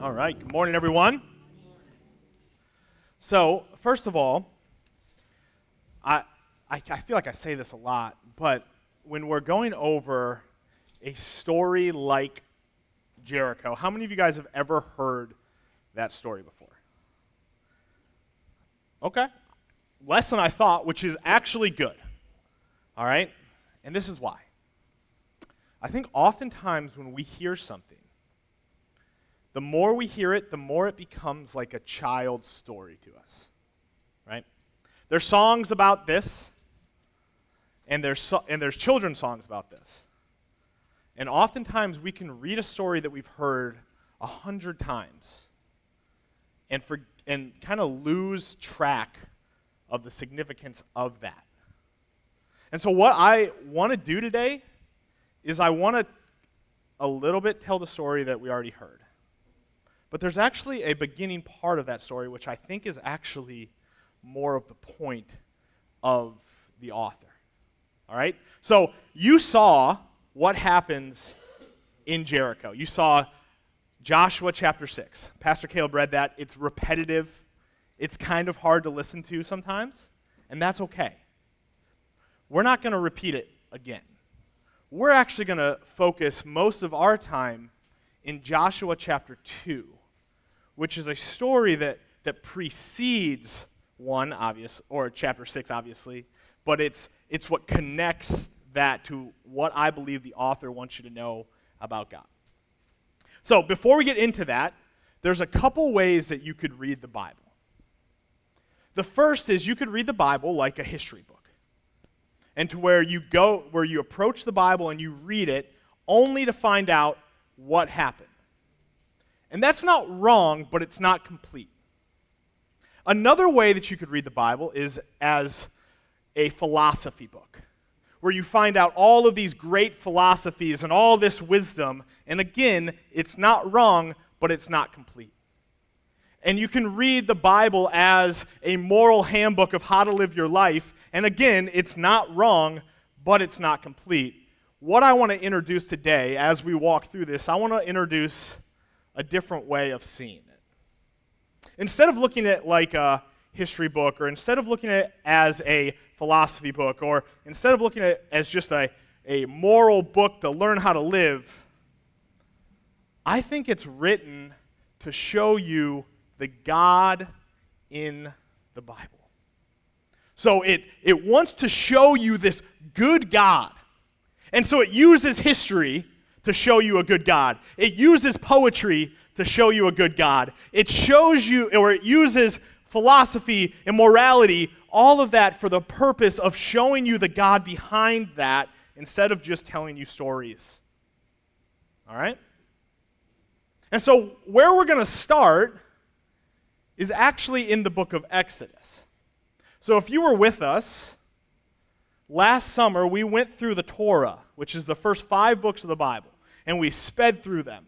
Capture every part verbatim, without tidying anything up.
All right, good morning, everyone. So, first of all, I, I I feel like I say this a lot, but when we're going over a story like Jericho, how many of you guys have ever heard that story before? Okay, less than I thought, which is actually good. All right, and this is why. I think oftentimes when we hear something, the more we hear it, the more it becomes like a child's story to us, right? There's songs about this, and there's so, and there's children's songs about this. And oftentimes we can read a story that we've heard a hundred times and for and kind of lose track of the significance of that. And so what I want to do today is I want to a little bit tell the story that we already heard. But there's actually a beginning part of that story which I think is actually more of the point of the author. All right? So you saw what happens in Jericho. You saw Joshua chapter six. Pastor Caleb read that. It's repetitive. It's kind of hard to listen to sometimes, and that's okay. We're not going to repeat it again. We're actually going to focus most of our time in Joshua chapter two, which is a story that, that precedes one, obvious, or chapter six, obviously, but it's it's what connects that to what I believe the author wants you to know about God. So before we get into that, there's a couple ways that you could read the Bible. The first is you could read the Bible like a history book, and to where you go, where you approach the Bible and you read it only to find out what happened. And that's not wrong, but it's not complete. Another way that you could read the Bible is as a philosophy book, where you find out all of these great philosophies and all this wisdom, and again, it's not wrong, but it's not complete. And you can read the Bible as a moral handbook of how to live your life, and again, it's not wrong, but it's not complete. What I want to introduce today, as we walk through this, I want to introduce a different way of seeing it. Instead of looking at it like a history book, or instead of looking at it as a philosophy book, or instead of looking at it as just a, a moral book to learn how to live, I think it's written to show you the God in the Bible. So it, it wants to show you this good God. And so it uses history to show you a good God. It uses poetry to show you a good God. It shows you, or it uses philosophy and morality, all of that for the purpose of showing you the God behind that instead of just telling you stories. All right? And so where we're going to start is actually in the book of Exodus. So if you were with us, last summer we went through the Torah, which is the first five books of the Bible, and we sped through them.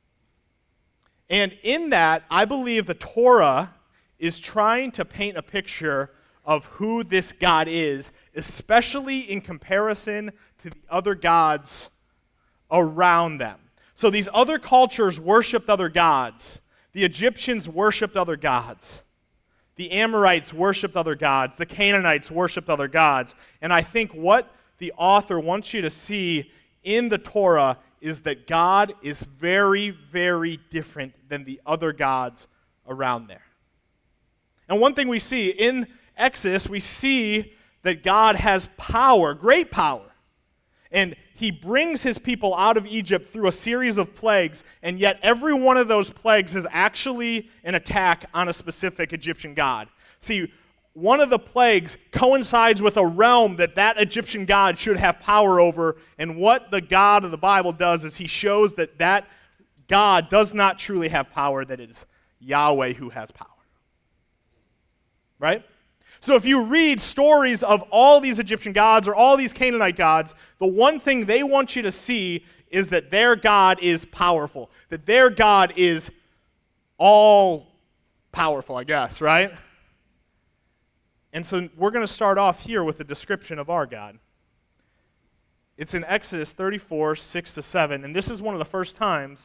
And in that, I believe the Torah is trying to paint a picture of who this God is, especially in comparison to the other gods around them. So these other cultures worshiped other gods. The Egyptians worshiped other gods. The Amorites worshiped other gods. The Canaanites worshiped other gods. And I think what the author wants you to see in the Torah is that God is very, very different than the other gods around there. And one thing we see in Exodus, we see that God has power, great power. And he brings his people out of Egypt through a series of plagues, and yet every one of those plagues is actually an attack on a specific Egyptian god. See, one of the plagues coincides with a realm that that Egyptian god should have power over, and what the God of the Bible does is he shows that that God does not truly have power, that it is Yahweh who has power. Right? So if you read stories of all these Egyptian gods or all these Canaanite gods, the one thing they want you to see is that their God is powerful, that their God is all powerful, I guess, right? And so we're going to start off here with a description of our God. It's in Exodus thirty-four, six to seven, and this is one of the first times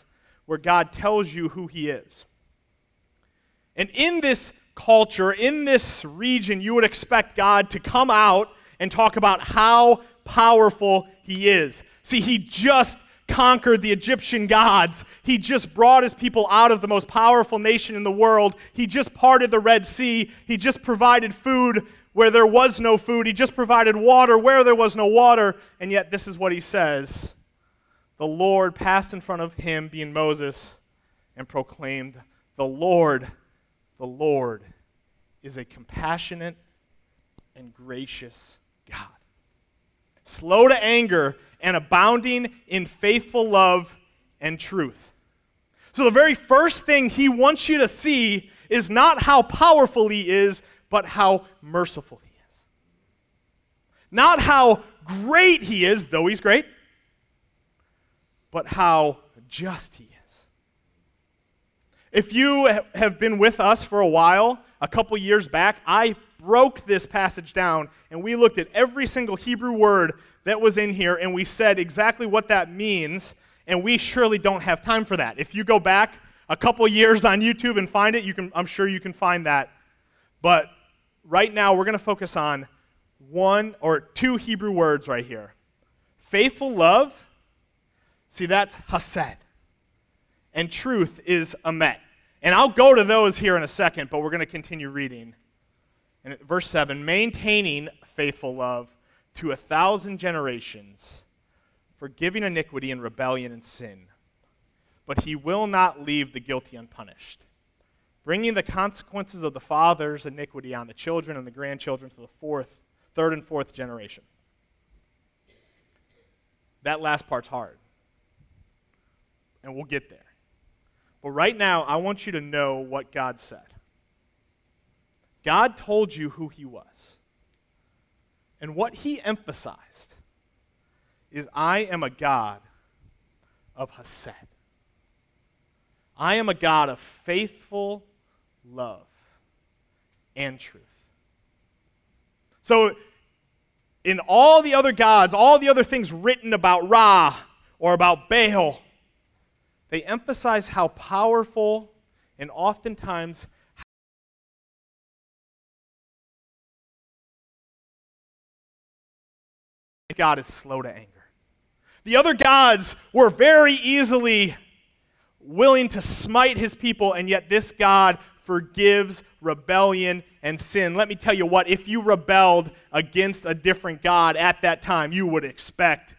where God tells you who he is. And in this culture, in this region, you would expect God to come out and talk about how powerful he is. See, he just conquered the Egyptian gods. He just brought his people out of the most powerful nation in the world. He just parted the Red Sea. He just provided food where there was no food. He just provided water where there was no water. And yet this is what he says. The Lord passed in front of him, being Moses, and proclaimed, the Lord, the Lord is a compassionate and gracious God, slow to anger and abounding in faithful love and truth. So the very first thing he wants you to see is not how powerful he is, but how merciful he is. Not how great he is, though he's great, but how just he is. If you have been with us for a while, a couple years back, I broke this passage down, and we looked at every single Hebrew word that was in here, and we said exactly what that means, and we surely don't have time for that. If you go back a couple years on YouTube and find it, you can, I'm sure you can find that. But right now, we're going to focus on one or two Hebrew words right here. Faithful love, see, that's hased. And truth is emet. And I'll go to those here in a second, but we're going to continue reading. And verse seven, maintaining faithful love to a thousand generations, forgiving iniquity and rebellion and sin. But he will not leave the guilty unpunished, bringing the consequences of the father's iniquity on the children and the grandchildren to the fourth, third and fourth generation. That last part's hard, and we'll get there. But right now, I want you to know what God said. God told you who he was. And what he emphasized is, I am a God of Hesed. I am a God of faithful love and truth. So, in all the other gods, all the other things written about Ra or about Baal, they emphasize how powerful and oftentimes God is slow to anger. The other gods were very easily willing to smite his people, and yet this God forgives rebellion and sin. Let me tell you what, if you rebelled against a different God at that time, you would expect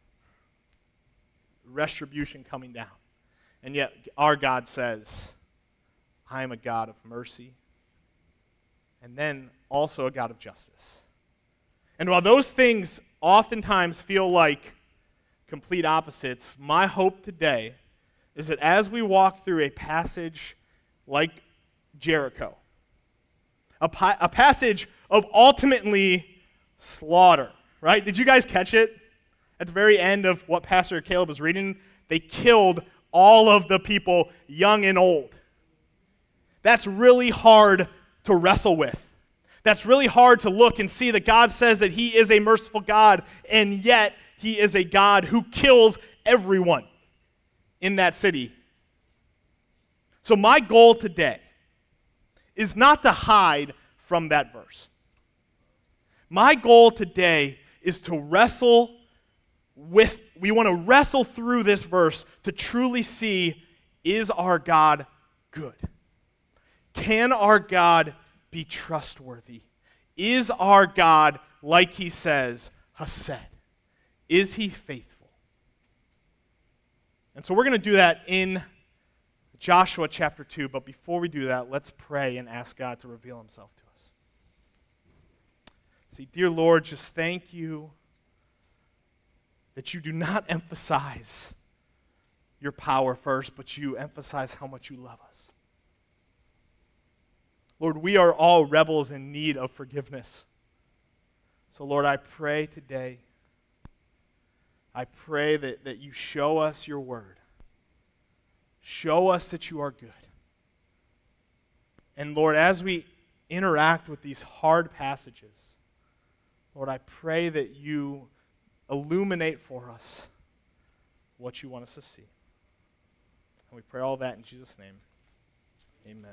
retribution coming down. And yet our God says, I am a God of mercy, and then also a God of justice. And while those things oftentimes feel like complete opposites, my hope today is that as we walk through a passage like Jericho, a, pa- a passage of ultimately slaughter, right? Did you guys catch it? At the very end of what Pastor Caleb was reading, they killed all of the people, young and old. That's really hard to wrestle with. That's really hard to look and see that God says that he is a merciful God, and yet he is a God who kills everyone in that city. So my goal today is not to hide from that verse. My goal today is to wrestle with, we want to wrestle through this verse to truly see, is our God good? Can our God be trustworthy? Is our God, like he says, Hesed? Is he faithful? And so we're going to do that in Joshua chapter two, but before we do that, let's pray and ask God to reveal himself to us. See, dear Lord, just thank you that you do not emphasize your power first, but you emphasize how much you love us. Lord, we are all rebels in need of forgiveness. So, Lord, I pray today, I pray that, that you show us your word. Show us that you are good. And, Lord, as we interact with these hard passages, Lord, I pray that you illuminate for us what you want us to see. And we pray all that in Jesus' name. Amen.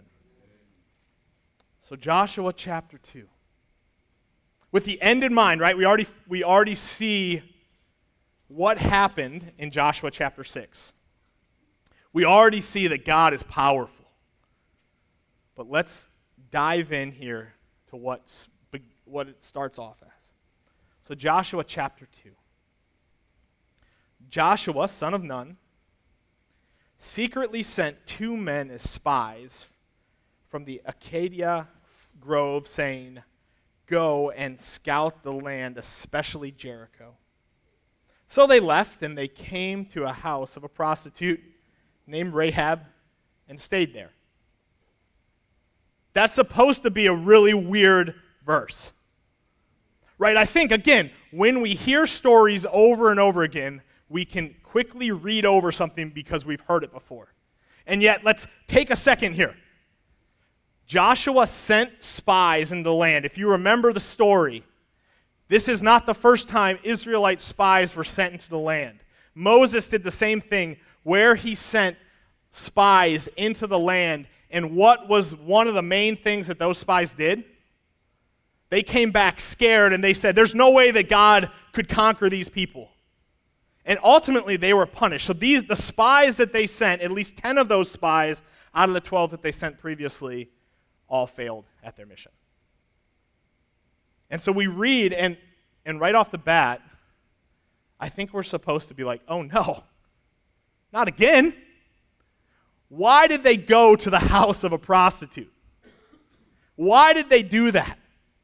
So Joshua chapter two. With the end in mind, right? We already we already see what happened in Joshua chapter six. We already see that God is powerful. But let's dive in here to what's, what it starts off as. So Joshua chapter two. Joshua, son of Nun, secretly sent two men as spies from the Acacia grove, saying, "Go and scout the land, especially Jericho." So they left, and they came to a house of a prostitute named Rahab and stayed there. That's supposed to be a really weird verse. Right? I think, again, when we hear stories over and over again, we can quickly read over something because we've heard it before. And yet, let's take a second here. Joshua sent spies into the land. If you remember the story, this is not the first time Israelite spies were sent into the land. Moses did the same thing where he sent spies into the land. And what was one of the main things that those spies did? They came back scared and they said, there's no way that God could conquer these people. And ultimately they were punished. So these the spies that they sent, at least ten of those spies out of the twelve that they sent previously, all failed at their mission. And so we read, and, and right off the bat, I think we're supposed to be like, oh no, not again. Why did they go to the house of a prostitute? Why did they do that?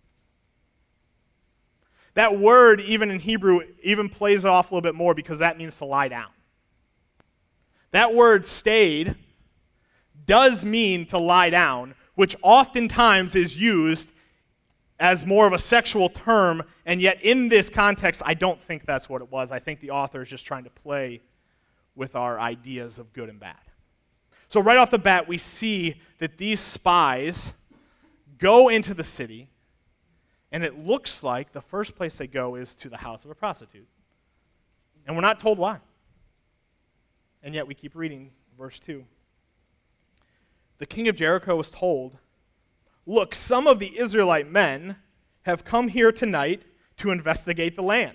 That word, even in Hebrew, even plays it off a little bit more because that means to lie down. That word stayed does mean to lie down, which oftentimes is used as more of a sexual term, and yet in this context, I don't think that's what it was. I think the author is just trying to play with our ideas of good and bad. So right off the bat, we see that these spies go into the city, and it looks like the first place they go is to the house of a prostitute. And we're not told why. And yet we keep reading verse two. The king of Jericho was told, "Look, some of the Israelite men have come here tonight to investigate the land."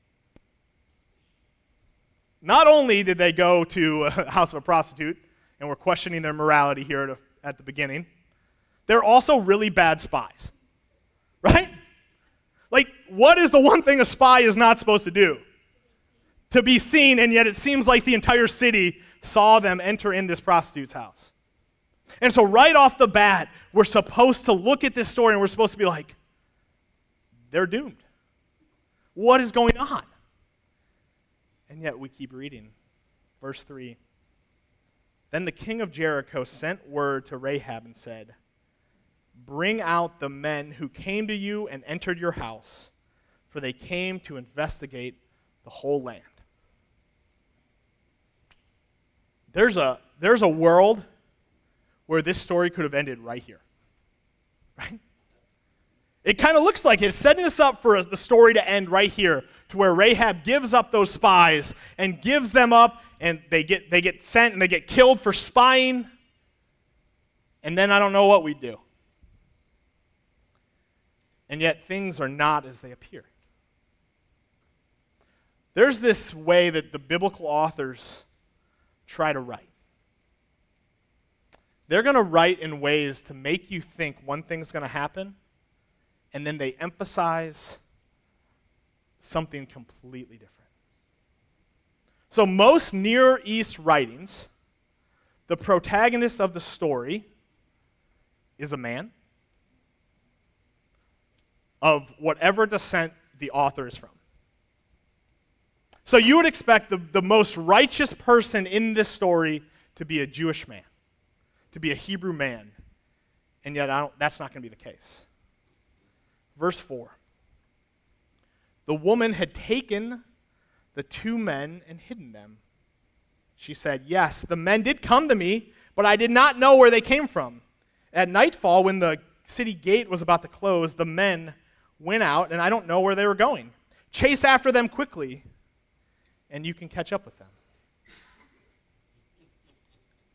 Not only did they go to a house of a prostitute, and we're questioning their morality here at, a, at the beginning, they're also really bad spies. Right? Like, what is the one thing a spy is not supposed to do? To be seen, and yet it seems like the entire city saw them enter in this prostitute's house. And so right off the bat, we're supposed to look at this story and we're supposed to be like, they're doomed. What is going on? And yet we keep reading. Verse three. Then the king of Jericho sent word to Rahab and said, "Bring out the men who came to you and entered your house, for they came to investigate the whole land." There's a, there's a world where this story could have ended right here. Right? It kind of looks like it. It's setting us up for the story to end right here, to where Rahab gives up those spies and gives them up, and they get they get sent and they get killed for spying, and then I don't know what we do. And yet things are not as they appear. There's this way that the biblical authors try to write. They're going to write in ways to make you think one thing's going to happen, and then they emphasize something completely different. So most Near East writings, the protagonist of the story is a man of whatever descent the author is from. So you would expect the, the most righteous person in this story to be a Jewish man, to be a Hebrew man, and yet I don't, that's not going to be the case. Verse four. The woman had taken the two men and hidden them. She said, "Yes, the men did come to me, but I did not know where they came from. At nightfall, when the city gate was about to close, the men went out, and I don't know where they were going. Chase after them quickly, and you can catch up with them."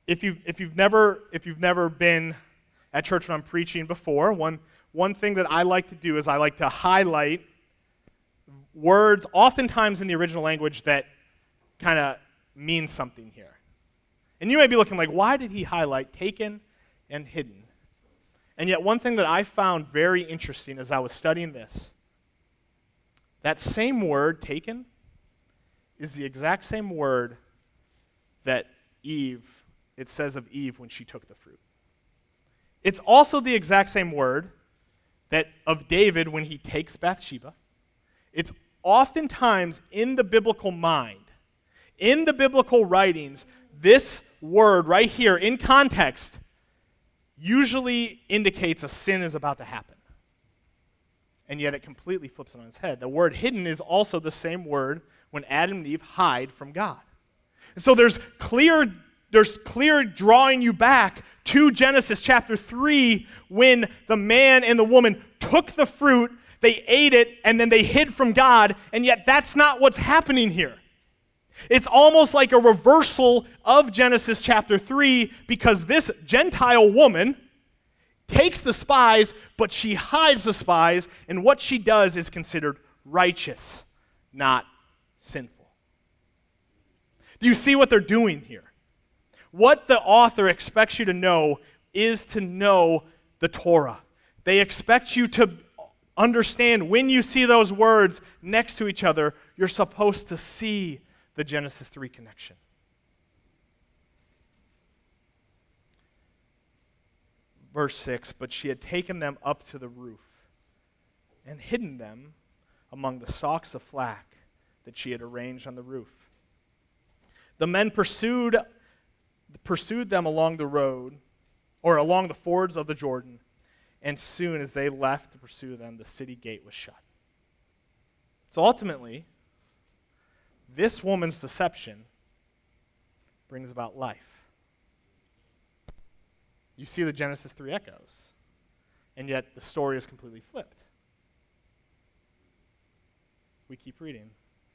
if you've, if you've never if you've never been at church when I'm preaching before, one, one thing that I like to do is I like to highlight words, oftentimes in the original language, that kind of mean something here. And you may be looking like, why did he highlight taken and hidden? And yet one thing that I found very interesting as I was studying this, that same word, taken, is the exact same word that Eve, it says of Eve when she took the fruit. It's also the exact same word that of David when he takes Bathsheba. It's oftentimes in the biblical mind, in the biblical writings, this word right here in context usually indicates a sin is about to happen. And yet it completely flips it on its head. The word hidden is also the same word when Adam and Eve hide from God. And so there's clear, there's clear drawing you back to Genesis chapter three when the man and the woman took the fruit, they ate it, and then they hid from God, and yet that's not what's happening here. It's almost like a reversal of Genesis chapter three because this Gentile woman takes the spies, but she hides the spies, and what she does is considered righteous, not sinful. Do you see what they're doing here? What the author expects you to know is to know the Torah. They expect you to understand when you see those words next to each other, you're supposed to see the Genesis three connection. Verse six, but she had taken them up to the roof and hidden them among the stalks of flax that she had arranged on the roof. The men pursued, pursued them along the road, or along the fords of the Jordan, and soon as they left to pursue them, the city gate was shut. So ultimately, this woman's deception brings about life. You see the Genesis three echoes, and yet the story is completely flipped. We keep reading.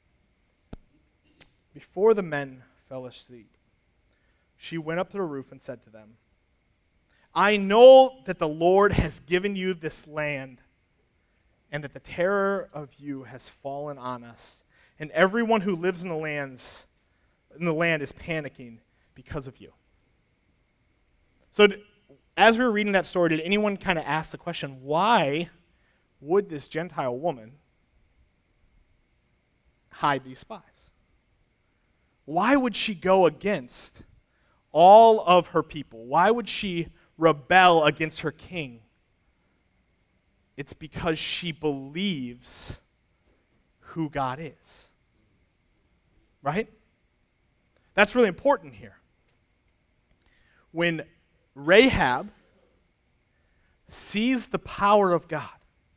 Before the men fell asleep, she went up to the roof and said to them, I know that the Lord has given you this land, and that the terror of you has fallen on us, and everyone who lives in the lands in the land is panicking because of you. So as we were reading that story, did anyone kind of ask the question, why would this Gentile woman hide these spies? Why would she go against all of her people? Why would she rebel against her king? It's because she believes who God is. Right? That's really important here. When Rahab sees the power of God,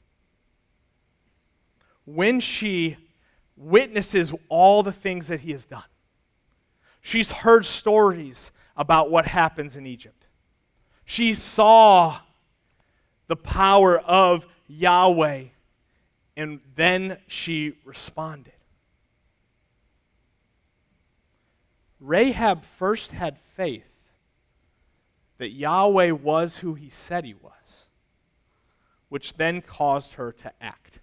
when she witnesses all the things that he has done, she's heard stories about what happens in Egypt. She saw the power of Yahweh, and then she responded. Rahab first had faith that Yahweh was who he said he was, which then caused her to act.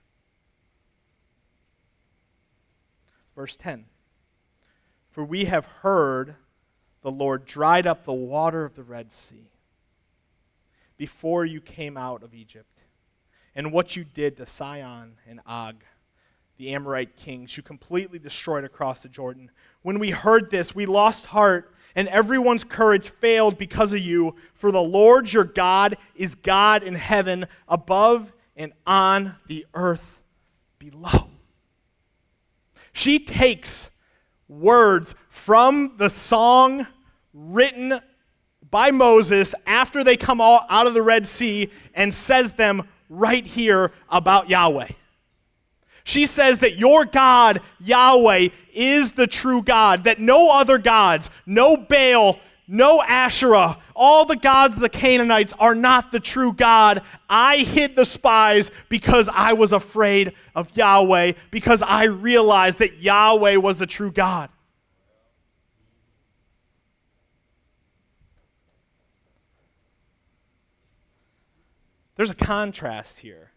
Verse ten, for we have heard the Lord dried up the water of the Red Sea before you came out of Egypt, and what you did to Sihon and Og, the Amorite kings, you completely destroyed across the Jordan. When we heard this, we lost heart, and everyone's courage failed because of you. For the Lord your God is God in heaven, above and on the earth below. She takes words from the song written by Moses after they come out of the Red Sea and says them right here about Yahweh. She says that your God, Yahweh, is the true God, that no other gods, no Baal, no Asherah, all the gods of the Canaanites are not the true God. I hid the spies because I was afraid of Yahweh, because I realized that Yahweh was the true God. There's a contrast here.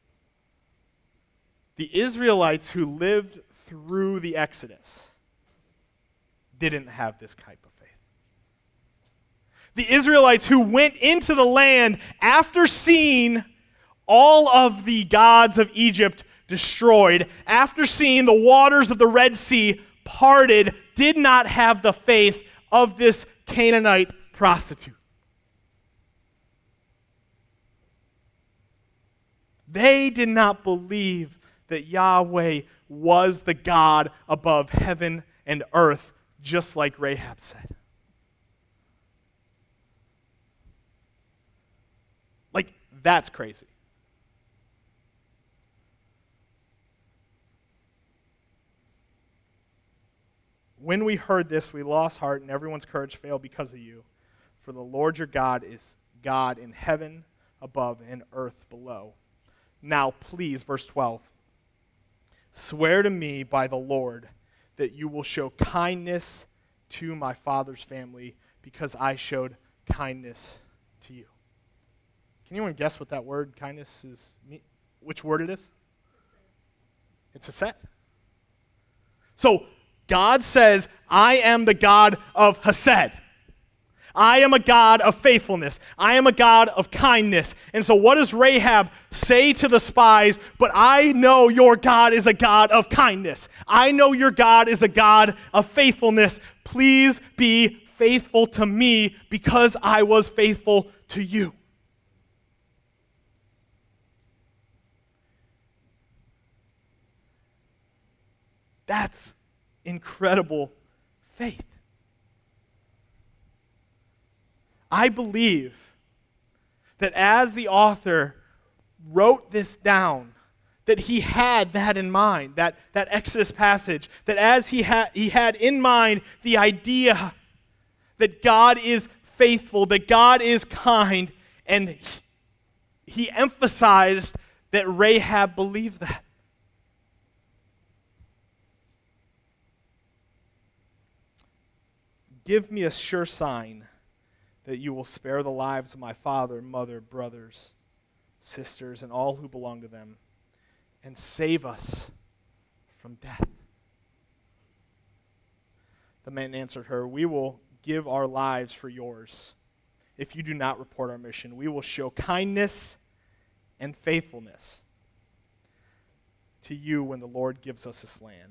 The Israelites who lived through the Exodus didn't have this type of faith. The Israelites who went into the land after seeing all of the gods of Egypt destroyed, after seeing the waters of the Red Sea parted, did not have the faith of this Canaanite prostitute. They did not believe that Yahweh was the God above heaven and earth, just like Rahab said. Like, that's crazy. When we heard this, we lost heart, and everyone's courage failed because of you. For the Lord your God is God in heaven above and earth below. Now, please, verse twelve, swear to me by the Lord that you will show kindness to my father's family because I showed kindness to you. Can anyone guess what that word kindness is? Which word it is? It's hesed. So, God says, I am the God of hesed. I am a God of faithfulness. I am a God of kindness. And so what does Rahab say to the spies? But I know your God is a God of kindness. I know your God is a God of faithfulness. Please be faithful to me because I was faithful to you. That's incredible faith. I believe that as the author wrote this down, that he had that in mind, that, that Exodus passage, that as he had, he had in mind the idea that God is faithful, that God is kind, and he, he emphasized that Rahab believed that. Give me a sure sign that you will spare the lives of my father, mother, brothers, sisters, and all who belong to them, and save us from death. The man answered her, we will give our lives for yours. If you do not report our mission, we will show kindness and faithfulness to you when the Lord gives us this land.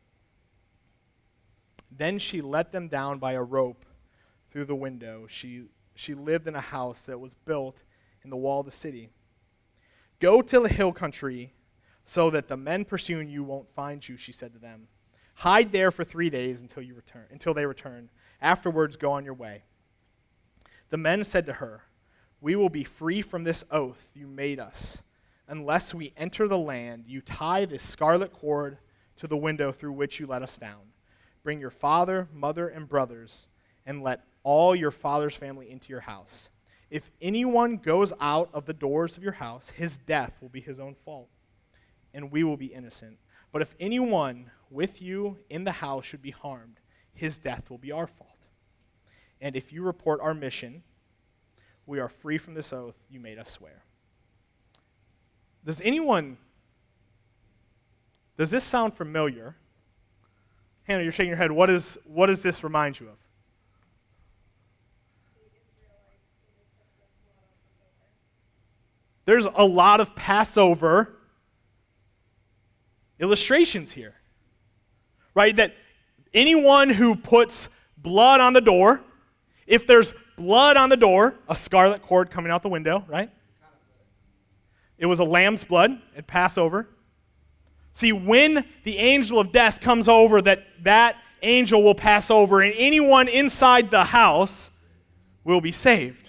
Then she let them down by a rope through the window. She, she lived in a house that was built in the wall of the city. Go to the hill country so that the men pursuing you won't find you, she said to them. Hide there for three days until you return, until they return. Afterwards, go on your way. The men said to her, we will be free from this oath you made us unless we enter the land. You tie this scarlet cord to the window through which you let us down. Bring your father, mother, and brothers, and let all your father's family into your house. If anyone goes out of the doors of your house, his death will be his own fault, and we will be innocent. But if anyone with you in the house should be harmed, his death will be our fault. And if you report our mission, we are free from this oath you made us swear. Does anyone, does this sound familiar? Hannah, you're shaking your head. What is, what does this remind you of? There's a lot of Passover illustrations here, right? That anyone who puts blood on the door, if there's blood on the door, a scarlet cord coming out the window, right? It was a lamb's blood at Passover. See, when the angel of death comes over, that that angel will pass over, and anyone inside the house will be saved.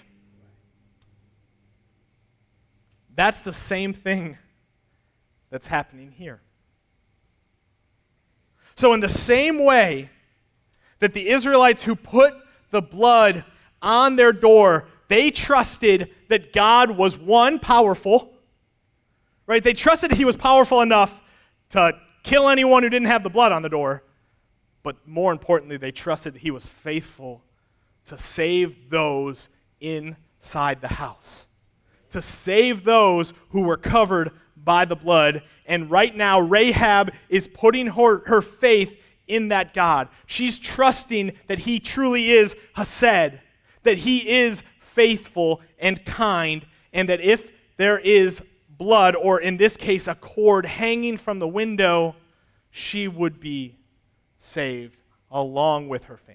That's the same thing that's happening here. So in the same way that the Israelites who put the blood on their door, they trusted that God was, one, powerful, right? They trusted he was powerful enough to kill anyone who didn't have the blood on the door, but more importantly, they trusted he was faithful to save those inside the house, to save those who were covered by the blood. And right now, Rahab is putting her, her faith in that God. She's trusting that he truly is Hesed, that he is faithful and kind, and that if there is blood, or in this case, a cord hanging from the window, she would be saved along with her family.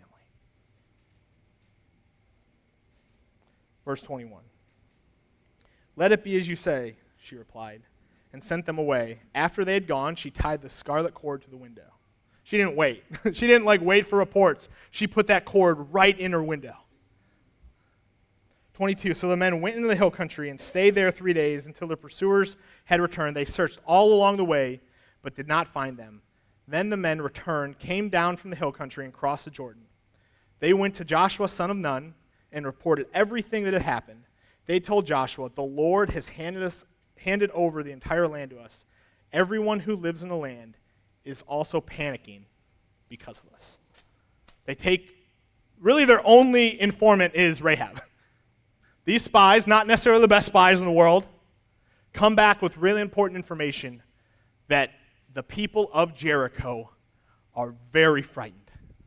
Verse twenty-one. "Let it be as you say," she replied, and sent them away. After they had gone, she tied the scarlet cord to the window. She didn't wait. She didn't like wait for reports. She put that cord right in her window. twenty-two, "So the men went into the hill country and stayed there three days until their pursuers had returned. They searched all along the way, but did not find them. Then the men returned, came down from the hill country, and crossed the Jordan. They went to Joshua, son of Nun, and reported everything that had happened. They told Joshua, 'The Lord has handed us, handed over the entire land to us. Everyone who lives in the land is also panicking because of us.'" They take, really their only informant is Rahab. These spies, not necessarily the best spies in the world, come back with really important information that the people of Jericho are very frightened.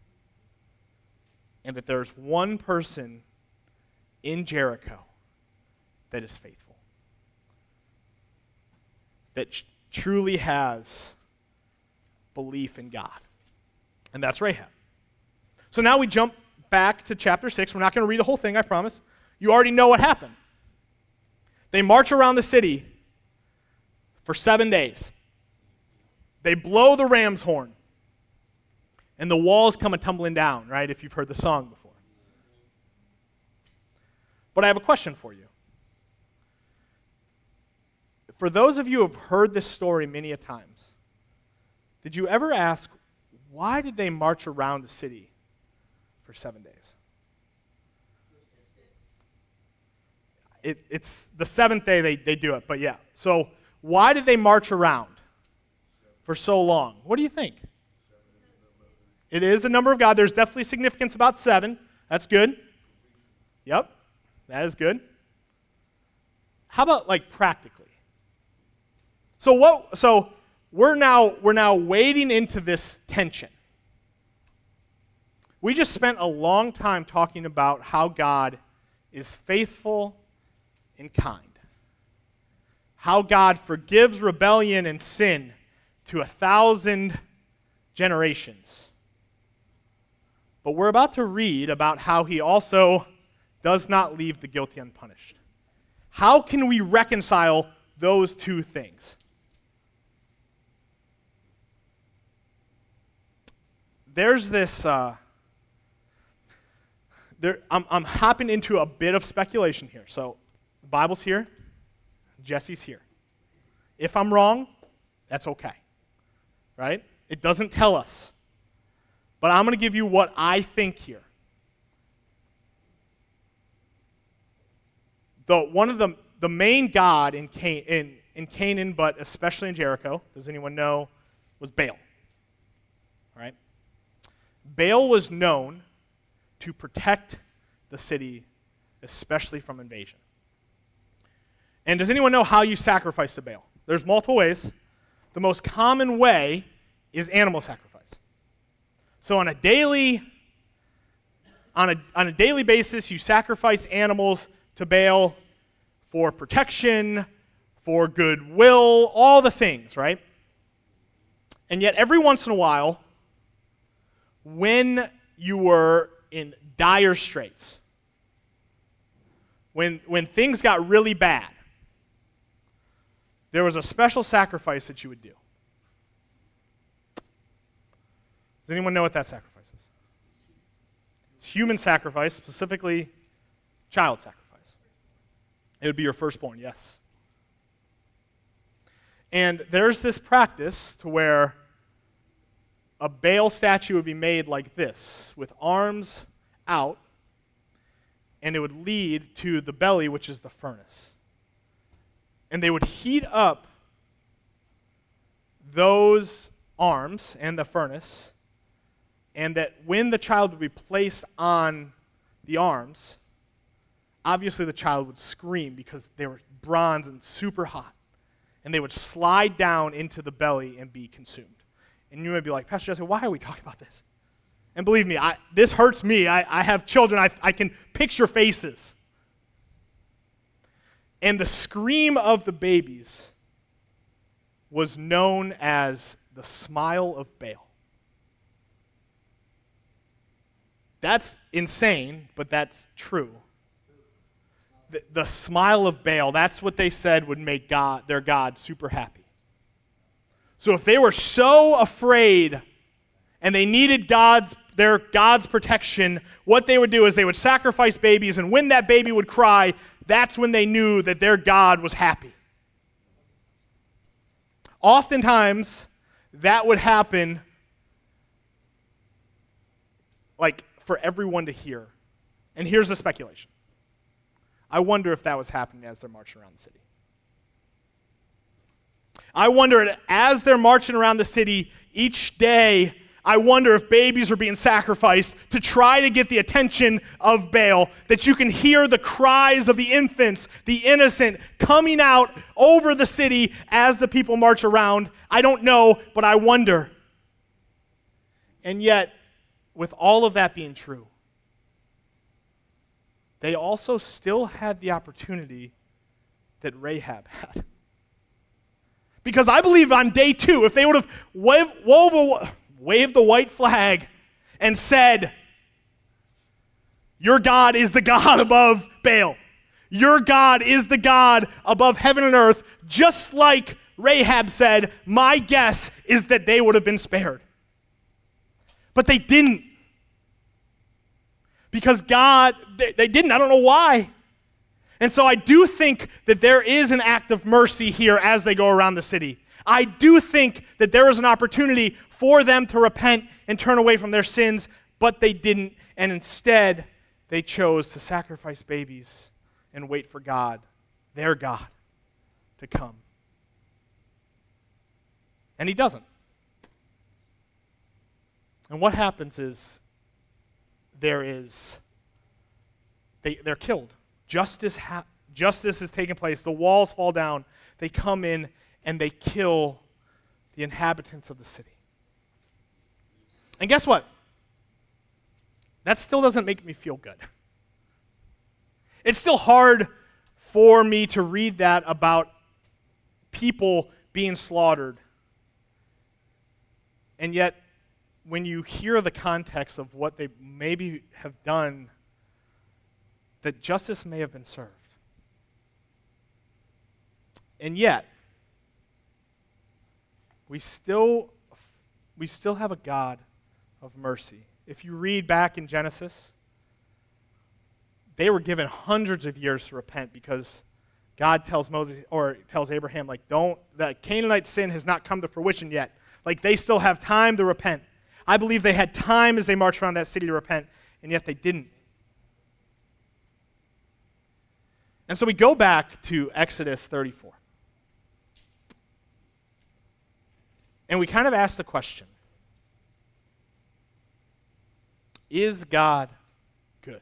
And that there's one person in Jericho that is faithful. That ch- truly has belief in God. And that's Rahab. So now we jump back to chapter six. We're not going to read the whole thing, I promise. You already know what happened. They march around the city for seven days. They blow the ram's horn. And the walls come a tumbling down, right, if you've heard the song before. But I have a question for you. For those of you who have heard this story many a times, did you ever ask, why did they march around the city for seven days? It, it's the seventh day they, they do it, but yeah. So why did they march around for so long? What do you think? It is the number of God. There's definitely significance about seven. That's good. Yep, that is good. How about like practically? So what? So we're now we're now wading into this tension. We just spent a long time talking about how God is faithful and kind. How God forgives rebellion and sin to a thousand generations. But we're about to read about how he also does not leave the guilty unpunished. How can we reconcile those two things? There's this, uh, there, I'm, I'm hopping into a bit of speculation here. So the Bible's here, Jesse's here. If I'm wrong, that's okay, right? It doesn't tell us. But I'm going to give you what I think here. The, one of the, the main god in, Can, in, in Canaan, but especially in Jericho, does anyone know, was Baal. All right? Baal was known to protect the city, especially from invasion. And does anyone know how you sacrifice to Baal? There's multiple ways. The most common way is animal sacrifice. So on a daily, on a, on a daily basis, you sacrifice animals to Baal for protection, for goodwill, all the things, right? And yet every once in a while, when you were in dire straits, when, when things got really bad, there was a special sacrifice that you would do. Does anyone know what that sacrifice is? It's human sacrifice, specifically child sacrifice. It would be your firstborn, yes. And there's this practice to where a Baal statue would be made like this, with arms out, and it would lead to the belly, which is the furnace. And they would heat up those arms and the furnace, and that when the child would be placed on the arms, obviously the child would scream because they were bronze and super hot. And they would slide down into the belly and be consumed. And you might be like, Pastor Jesse, why are we talking about this? And believe me, I, this hurts me. I, I have children. I, I can picture faces. And the scream of the babies was known as the smile of Baal. That's insane, but that's true. The, the smile of Baal, that's what they said would make God, their God super happy. So if they were so afraid and they needed God's their God's protection, what they would do is they would sacrifice babies, and when that baby would cry, that's when they knew that their God was happy. Oftentimes, that would happen like for everyone to hear. And here's the speculation. I wonder if that was happening as they're marching around the city. I wonder, as they're marching around the city each day, I wonder if babies are being sacrificed to try to get the attention of Baal, that you can hear the cries of the infants, the innocent, coming out over the city as the people march around. I don't know, but I wonder. And yet, with all of that being true, they also still had the opportunity that Rahab had. Because I believe on day two, if they would have waved, wove, waved the white flag and said, your God is the God above Baal. Your God is the God above heaven and earth, just like Rahab said, my guess is that they would have been spared. But they didn't. Because God, they, they didn't. I don't know why. And so I do think that there is an act of mercy here as they go around the city. I do think that there is an opportunity for them to repent and turn away from their sins, but they didn't. And instead, they chose to sacrifice babies and wait for God, their God, to come. And he doesn't. And what happens is there is, they, they're killed. Justice, ha- justice is taking place. The walls fall down. They come in and they kill the inhabitants of the city. And guess what? That still doesn't make me feel good. It's still hard for me to read that about people being slaughtered. And yet, when you hear the context of what they maybe have done, that justice may have been served. And yet, we still, we still have a God of mercy. If you read back in Genesis, they were given hundreds of years to repent because God tells Moses, or tells Abraham, like, don't, the Canaanite sin has not come to fruition yet. Like, they still have time to repent. I believe they had time as they marched around that city to repent, and yet they didn't. And so we go back to Exodus thirty-four. And we kind of ask the question, is God good?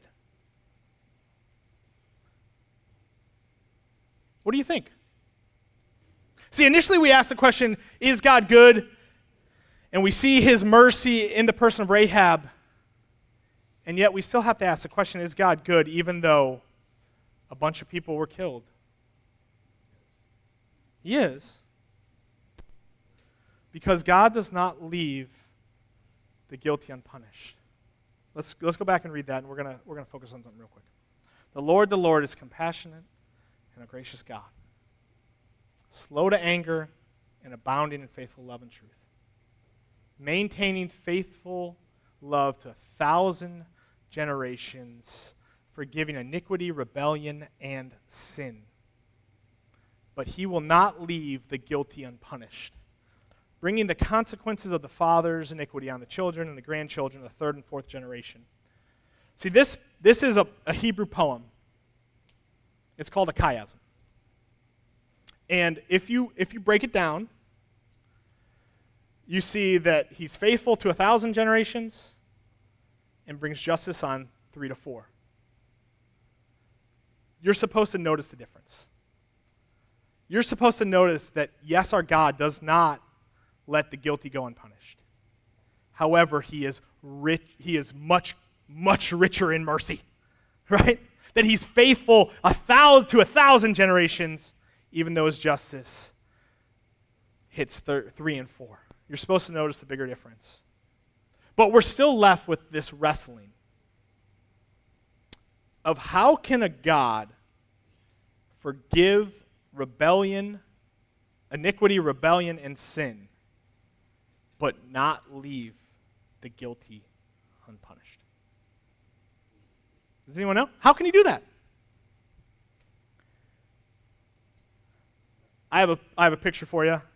What do you think? See, initially we asked the question, is God good? And we see his mercy in the person of Rahab. And yet we still have to ask the question, is God good even though a bunch of people were killed? He is. Because God does not leave the guilty unpunished. Let's, let's go back and read that, and we're going we're gonna focus on something real quick. The Lord, the Lord is compassionate and a gracious God, slow to anger and abounding in faithful love and truth, maintaining faithful love to a thousand generations, forgiving iniquity, rebellion, and sin. But he will not leave the guilty unpunished, bringing the consequences of the father's iniquity on the children and the grandchildren of the third and fourth generation. See, this, this is a, a Hebrew poem. It's called a chiasm. And if you, if you break it down, you see that he's faithful to a thousand generations and brings justice on three to four. you're supposed to notice the difference. You're supposed to notice that, yes, our God does not let the guilty go unpunished. However, he is rich, he is much, much richer in mercy, right? That he's faithful a thousand to a thousand generations, even though his justice hits thir- three and four. You're supposed to notice the bigger difference. But we're still left with this wrestling of how can a God forgive rebellion, iniquity, rebellion, and sin, but not leave the guilty unpunished? Does anyone know? How can he do that? I have a, I have a picture for you.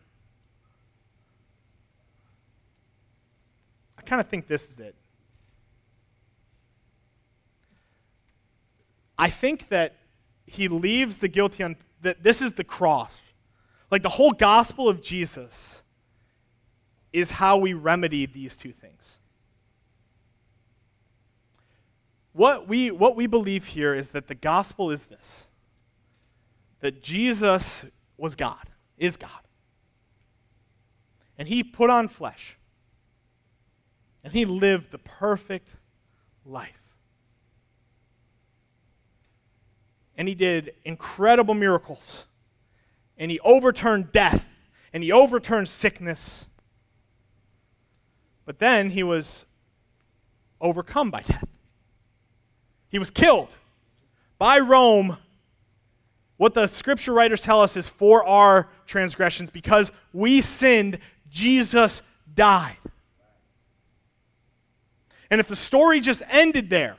I kind of think this is it. I think that he leaves the guilty un, that this is the cross. Like the whole gospel of Jesus is how we remedy these two things. What we, what we believe here is that the gospel is this, that Jesus was God, is God. And he put on flesh. And he lived the perfect life. And he did incredible miracles. And he overturned death. And he overturned sickness. But then he was overcome by death. He was killed by Rome. What the scripture writers tell us is for our transgressions. Because we sinned, Jesus died. And if the story just ended there,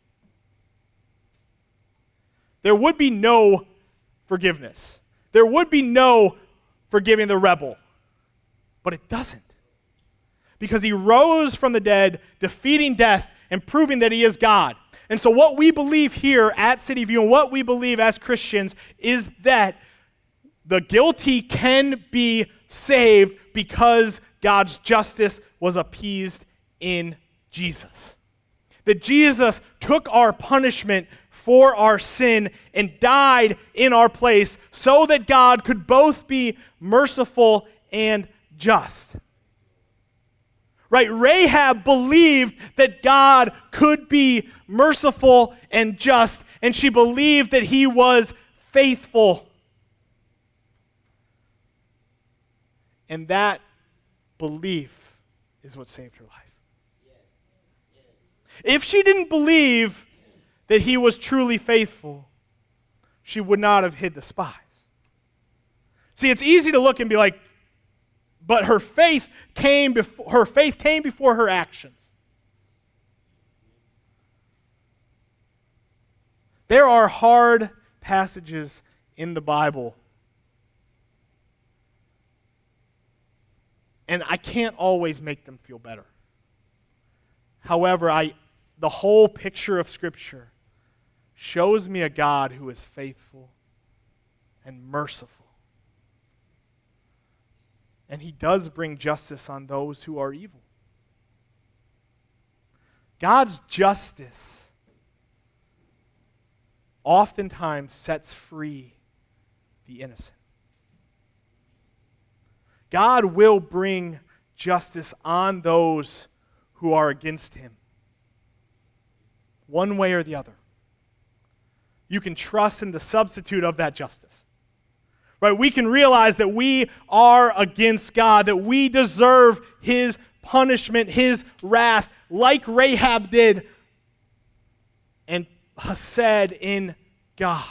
there would be no forgiveness. There would be no forgiving the rebel. But it doesn't. Because he rose from the dead, defeating death and proving that he is God. And so what we believe here at City View and what we believe as Christians is that the guilty can be saved because God's justice was appeased in Jesus. That Jesus took our punishment for our sin and died in our place so that God could both be merciful and just. Right? Rahab believed that God could be merciful and just, and she believed that he was faithful. And that belief is what saved her life. If she didn't believe that he was truly faithful, she would not have hid the spies. See, it's easy to look and be like, but her faith came before her faith came before her actions. There are hard passages in the Bible, and I can't always make them feel better. However, I the whole picture of Scripture shows me a God who is faithful and merciful. And he does bring justice on those who are evil. God's justice oftentimes sets free the innocent. God will bring justice on those who are against him, one way or the other. You can trust in the substitute of that justice. Right? We can realize that we are against God, that we deserve his punishment, his wrath, like Rahab did, and Hesed in God.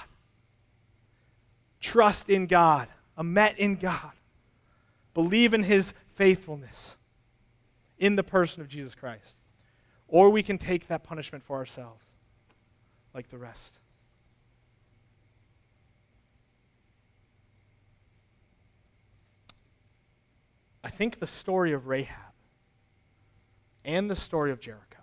Trust in God, amet in God. Believe in his faithfulness in the person of Jesus Christ. Or we can take that punishment for ourselves, like the rest. I think the story of Rahab and the story of Jericho,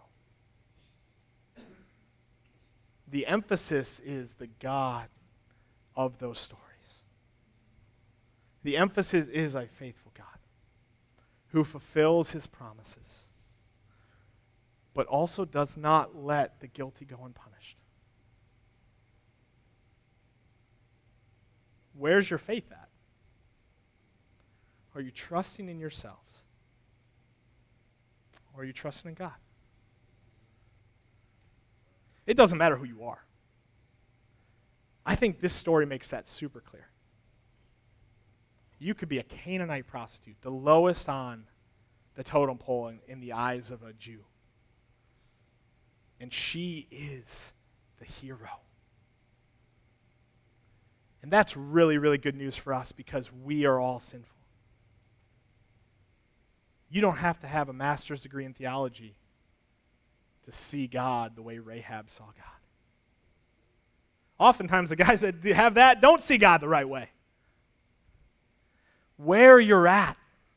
the emphasis is the God of those stories. The emphasis is a faithful God who fulfills his promises, but also does not let the guilty go unpunished. where's your faith at? Are you trusting in yourselves? Or are you trusting in God? It doesn't matter who you are. I think this story makes that super clear. You could be a Canaanite prostitute, the lowest on the totem pole in, in the eyes of a Jew. And she is the hero. And that's really, really good news for us because we are all sinful. You don't have to have a master's degree in theology to see God the way Rahab saw God. Oftentimes, the guys that have that don't see God the right way. Where you're at,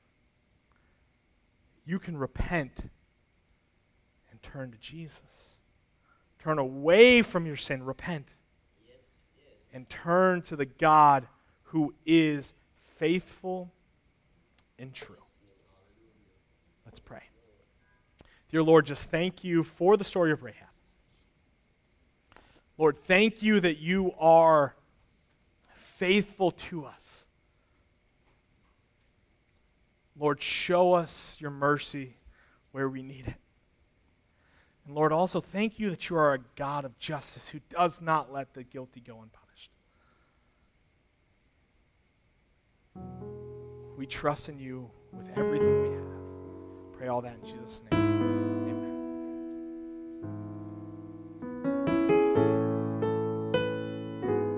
you can repent and turn to Jesus. Turn away from your sin, repent, and turn to the God who is faithful and true. Let's pray. Dear Lord, just thank you for the story of Rahab. Lord, thank you that you are faithful to us. Lord, show us your mercy where we need it. And Lord, also thank you that you are a God of justice who does not let the guilty go unpunished. We trust in you with everything we have. Pray all that in Jesus' name.